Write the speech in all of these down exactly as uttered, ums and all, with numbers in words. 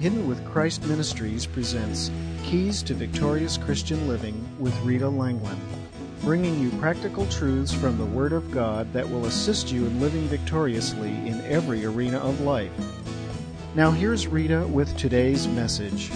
Hidden with Christ Ministries presents Keys to Victorious Christian Living with Rita Langland, bringing you practical truths from the Word of God that will assist you in living victoriously in every arena of life. Now here's Rita with today's message.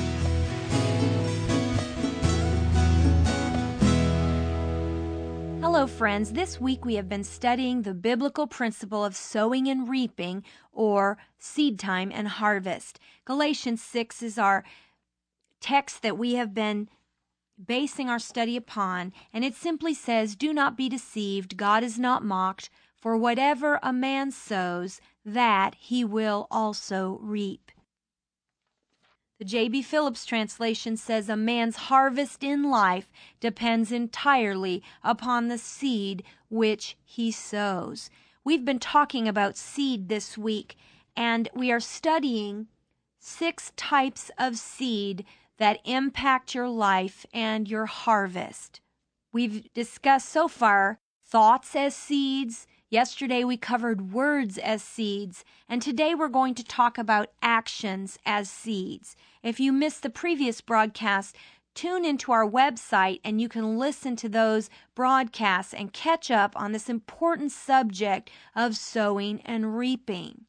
Hello, friends. This week we have been studying the biblical principle of sowing and reaping, or seed time and harvest. Galatians six is our text that we have been basing our study upon, and it simply says, "Do not be deceived, God is not mocked, for whatever a man sows, that he will also reap." The J B Phillips translation says, "A man's harvest in life depends entirely upon the seed which he sows." We've been talking about seed this week, and we are studying six types of seed that impact your life and your harvest. We've discussed so far thoughts as seeds. Yesterday we covered words as seeds, and today we're going to talk about actions as seeds. If you missed the previous broadcast, tune into our website and you can listen to those broadcasts and catch up on this important subject of sowing and reaping.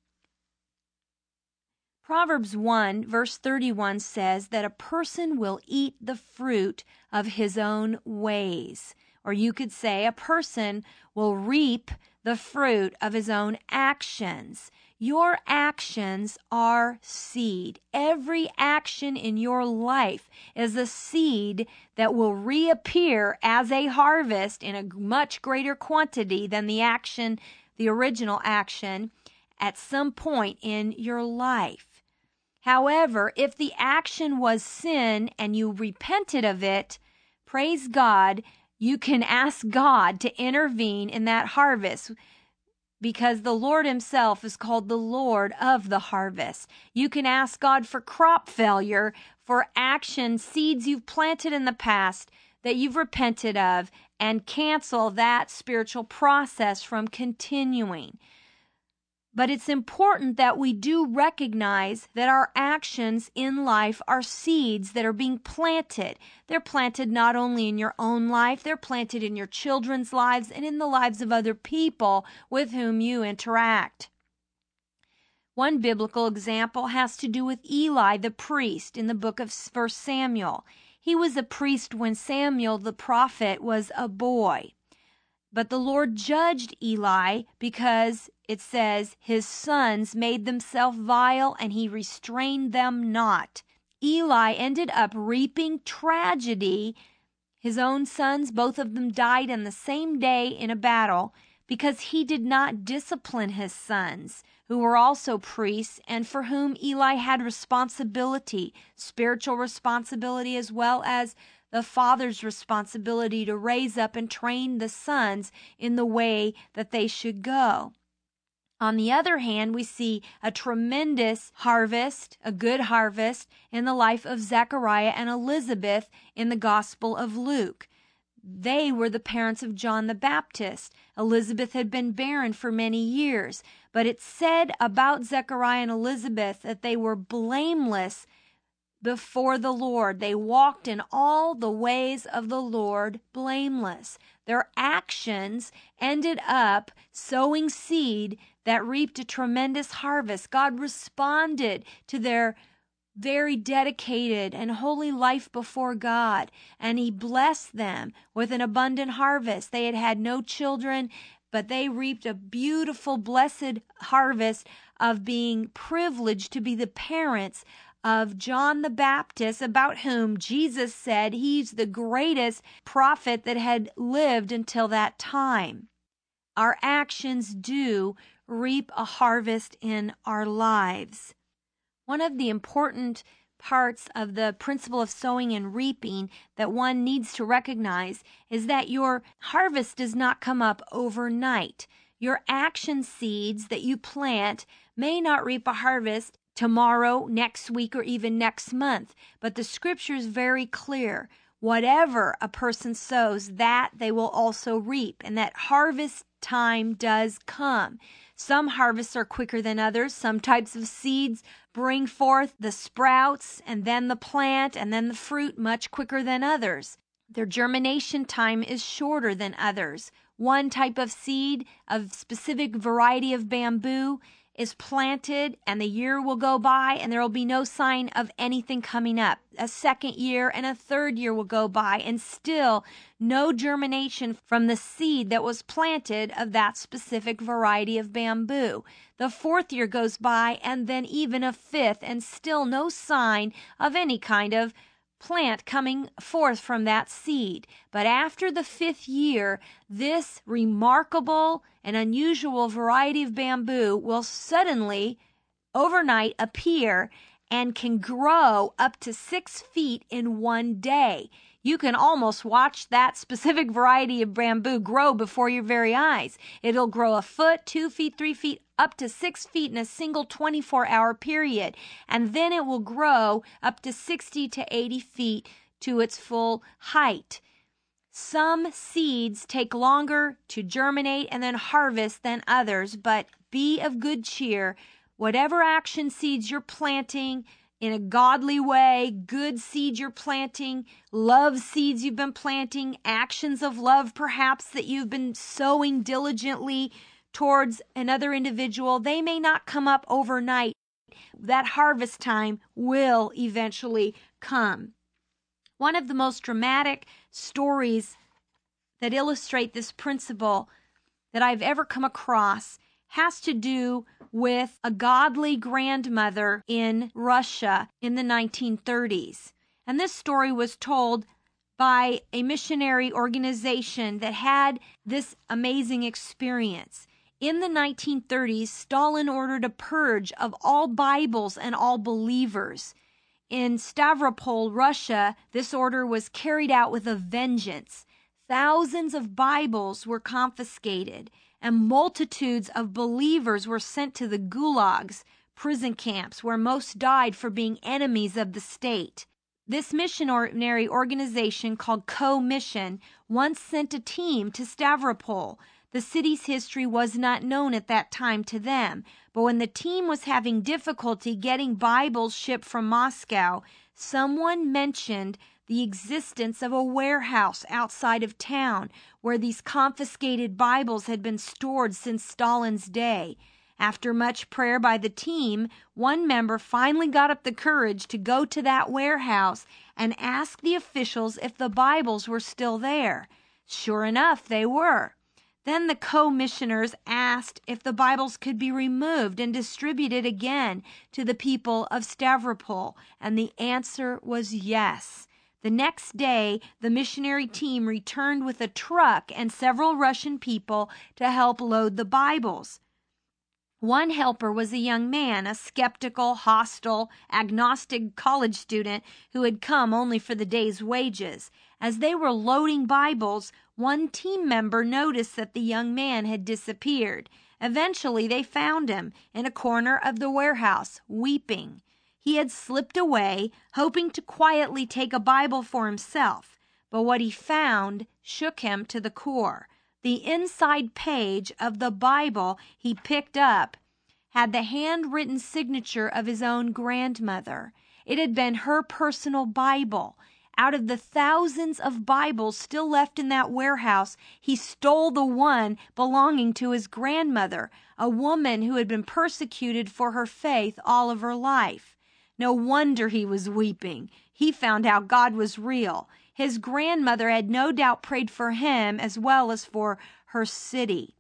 Proverbs one, verse thirty-one says that a person will eat the fruit of his own ways. Or you could say a person will reap the fruit of his own actions. Your actions are seed. Every action in your life is a seed that will reappear as a harvest in a much greater quantity than the action, the original action, at some point in your life. However, if the action was sin and you repented of it, praise God, you can ask God to intervene in that harvest, because the Lord himself is called the Lord of the harvest. You can ask God for crop failure, for action, seeds you've planted in the past that you've repented of, and cancel that spiritual process from continuing. But it's important that we do recognize that our actions in life are seeds that are being planted. They're planted not only in your own life, they're planted in your children's lives and in the lives of other people with whom you interact. One biblical example has to do with Eli the priest in the book of First Samuel. He was a priest when Samuel the prophet was a boy. But the Lord judged Eli because it says his sons made themselves vile and he restrained them not. Eli ended up reaping tragedy. His own sons, both of them died on the same day in a battle because he did not discipline his sons, who were also priests and for whom Eli had responsibility, spiritual responsibility, as well as the father's responsibility to raise up and train the sons in the way that they should go. On the other hand, we see a tremendous harvest, a good harvest, in the life of Zechariah and Elizabeth in the Gospel of Luke. They were the parents of John the Baptist. Elizabeth had been barren for many years, but it said about Zechariah and Elizabeth that they were blameless before the Lord. They walked in all the ways of the Lord blameless. Their actions ended up sowing seed that reaped a tremendous harvest. God responded to their very dedicated and holy life before God, and he blessed them with an abundant harvest. They had had no children, but they reaped a beautiful, blessed harvest of being privileged to be the parents of John the Baptist, about whom Jesus said he's the greatest prophet that had lived until that time. Our actions do reap a harvest in our lives. One of the important parts of the principle of sowing and reaping that one needs to recognize is that your harvest does not come up overnight. Your action seeds that you plant may not reap a harvest tomorrow, next week, or even next month. But the scripture is very clear. Whatever a person sows, that they will also reap. And that harvest time does come. Some harvests are quicker than others. Some types of seeds bring forth the sprouts and then the plant and then the fruit much quicker than others. Their germination time is shorter than others. One type of seed, a specific variety of bamboo, is planted and the year will go by and there will be no sign of anything coming up. A second year and a third year will go by and still no germination from the seed that was planted of that specific variety of bamboo. The fourth year goes by and then even a fifth and still no sign of any kind of plant coming forth from that seed. But after the fifth year, this remarkable and unusual variety of bamboo will suddenly, overnight, appear and can grow up to six feet in one day. You can almost watch that specific variety of bamboo grow before your very eyes. It'll grow a foot, two feet, three feet, up to six feet in a single twenty-four hour period. And then it will grow up to sixty to eighty feet to its full height. Some seeds take longer to germinate and then harvest than others, but be of good cheer. Whatever action seeds you're planting, in a godly way, good seeds you're planting, love seeds you've been planting, actions of love perhaps that you've been sowing diligently towards another individual, they may not come up overnight. That harvest time will eventually come. One of the most dramatic stories that illustrate this principle that I've ever come across has to do with a godly grandmother in Russia in the nineteen thirties. And this story was told by a missionary organization that had this amazing experience. In the nineteen thirties, Stalin ordered a purge of all Bibles and all believers. In Stavropol, Russia, this order was carried out with a vengeance. Thousands of Bibles were confiscated, and multitudes of believers were sent to the gulags, prison camps, where most died for being enemies of the state. This missionary organization called Co-Mission once sent a team to Stavropol. The city's history was not known at that time to them, but when the team was having difficulty getting Bibles shipped from Moscow, someone mentioned the existence of a warehouse outside of town where these confiscated Bibles had been stored since Stalin's day. After much prayer by the team, one member finally got up the courage to go to that warehouse and ask the officials if the Bibles were still there. Sure enough, they were. Then the co-missioners asked if the Bibles could be removed and distributed again to the people of Stavropol, and the answer was yes. The next day, the missionary team returned with a truck and several Russian people to help load the Bibles. One helper was a young man, a skeptical, hostile, agnostic college student who had come only for the day's wages. As they were loading Bibles, one team member noticed that the young man had disappeared. Eventually, they found him in a corner of the warehouse, weeping. He had slipped away, hoping to quietly take a Bible for himself, but what he found shook him to the core. The inside page of the Bible he picked up had the handwritten signature of his own grandmother. It had been her personal Bible. Out of the thousands of Bibles still left in that warehouse, he stole the one belonging to his grandmother, a woman who had been persecuted for her faith all of her life. No wonder he was weeping. He found out God was real. His grandmother had no doubt prayed for him as well as for her city.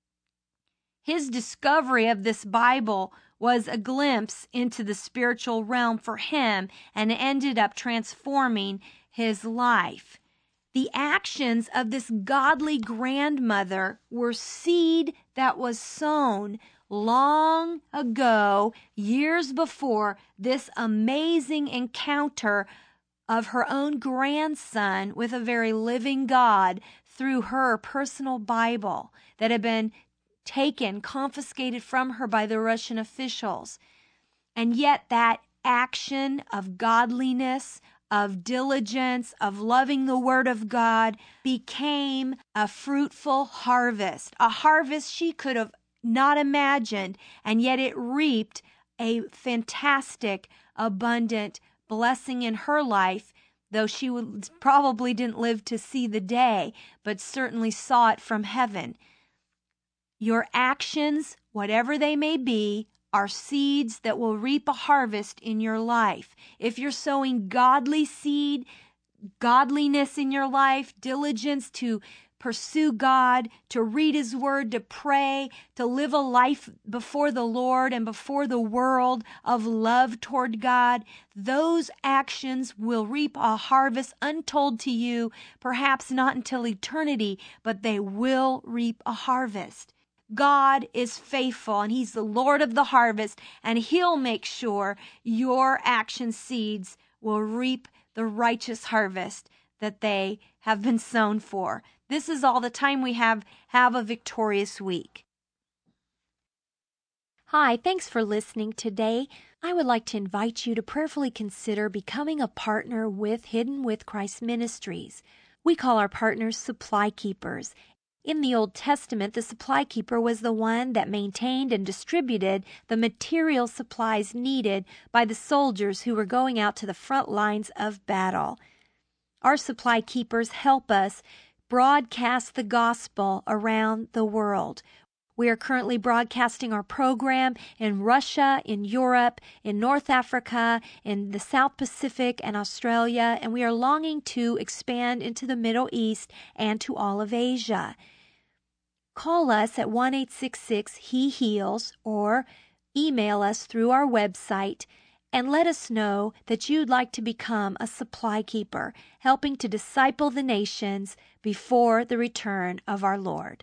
His discovery of this Bible was a glimpse into the spiritual realm for him and ended up transforming his life. The actions of this godly grandmother were seed that was sown long ago, years before this amazing encounter of her own grandson with a very living God through her personal Bible that had been taken, confiscated from her by the Russian officials. And yet that action of godliness, of diligence, of loving the Word of God, became a fruitful harvest, a harvest she could have not imagined, and yet it reaped a fantastic, abundant blessing in her life, though she would, probably didn't live to see the day, but certainly saw it from heaven. Your actions, whatever they may be, are seeds that will reap a harvest in your life. If you're sowing godly seed, godliness in your life, diligence to pursue God, to read His Word, to pray, to live a life before the Lord and before the world of love toward God, those actions will reap a harvest untold to you, perhaps not until eternity, but they will reap a harvest. God is faithful, and He's the Lord of the harvest, and He'll make sure your action seeds will reap the righteous harvest that they have been sown for. This is all the time we have. Have a victorious week. Hi, thanks for listening today. I would like to invite you to prayerfully consider becoming a partner with Hidden with Christ Ministries. We call our partners supply keepers. In the Old Testament, the supply keeper was the one that maintained and distributed the material supplies needed by the soldiers who were going out to the front lines of battle. Our supply keepers help us broadcast the gospel around the world. We are currently broadcasting our program in Russia, in Europe, in North Africa, in the South Pacific and Australia, and we are longing to expand into the Middle East and to all of Asia. Call us at one eight six six He Heals or email us through our website and let us know that you'd like to become a supply keeper, helping to disciple the nations before the return of our Lord.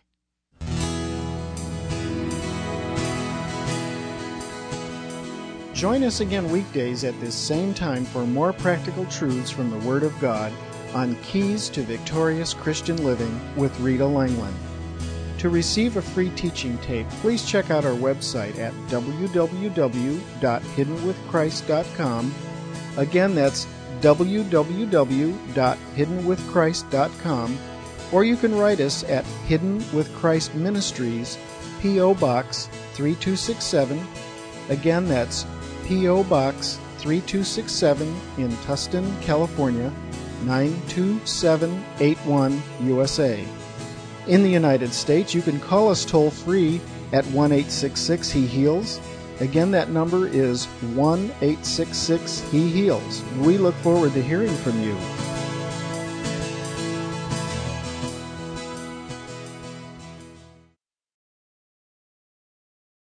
Join us again weekdays at this same time for more practical truths from the Word of God on Keys to Victorious Christian Living with Rita Langland. To receive a free teaching tape, please check out our website at w w w dot hidden with christ dot com. Again, that's w w w dot hidden with christ dot com. Or you can write us at Hidden with Christ Ministries, P O. Box three two six seven. Again, that's P O. Box three two six seven in Tustin, California, nine two seven eight one, U S A. In the United States, you can call us toll-free at one eight six six He Heals. Again, that number is one eight six six He Heals. We look forward to hearing from you.